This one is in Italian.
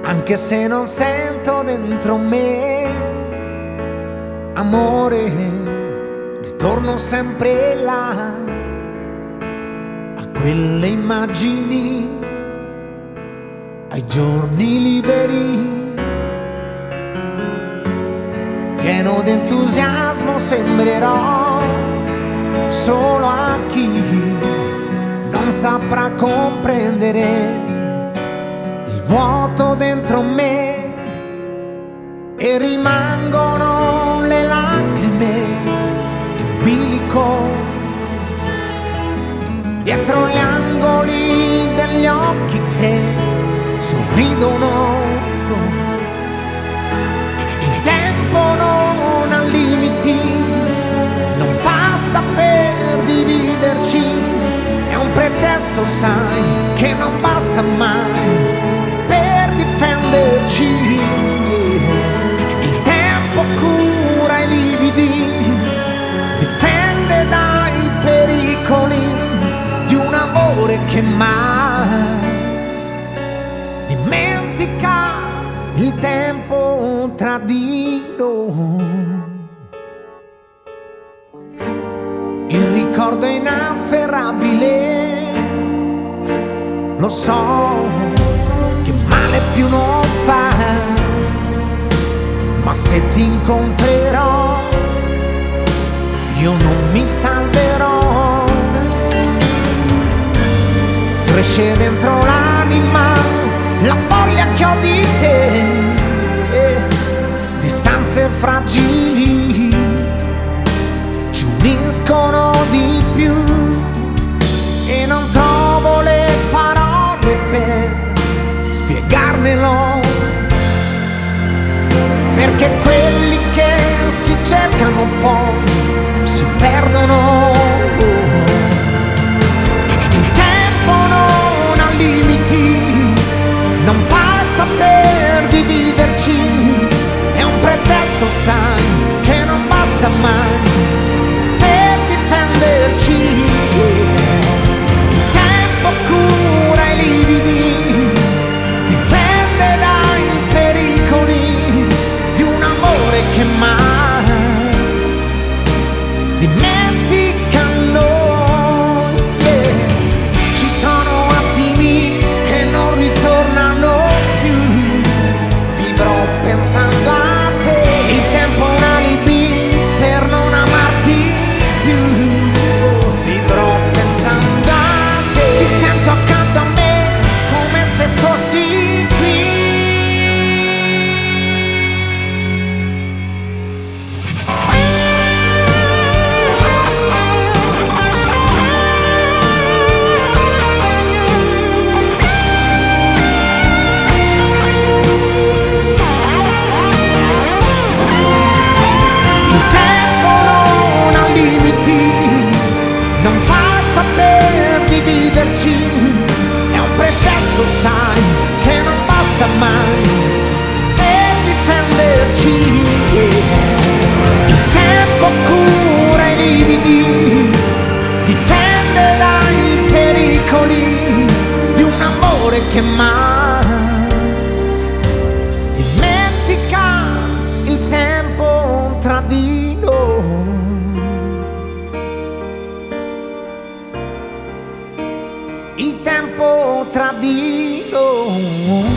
anche se non sento dentro me amore, ritorno sempre là, a quelle immagini, ai giorni liberi. Pieno d'entusiasmo sembrerò solo a chi non saprà comprendere il vuoto dentro me, e rimangono le lacrime in bilico dietro gli angoli degli occhi che sorridono. Il tempo non ha limiti, non passa per dividerci, è un pretesto, sai, che non basta mai per difenderci. Il tempo cura i lividi, difende dai pericoli di un amore che mai dimentica il tempo tradito. Il ricordo è inafferrabile, lo so che male più non fa, ma se ti incontrerò io non mi salverò. Cresce dentro l'anima la voglia che ho di te, distanze fragili ci uniscono di più, e non trovo le parole per spiegarmelo, perché quelli che si cercano poi si perdono. Il tempo non ha limiti, non passa per dividerci, è un pretesto, sai, che non basta mai per difenderci. Il tempo cura i lividi, difende dai pericoli di un amore che mai dimentica noi. Ci sono attimi che non ritornano più, vivrò pensando a te. Il tempo è un alibi per non amarti più, vivrò pensando a te. Ti sento accanto a me come se fossi qui. Il tempo non ha limiti, non passa per dividerci, è un pretesto, sai, che non basta mai per difenderci. Il tempo cura i lividi, difende dai pericoli di un amore che mai dimentica il tempo tradito. Il tempo tradito.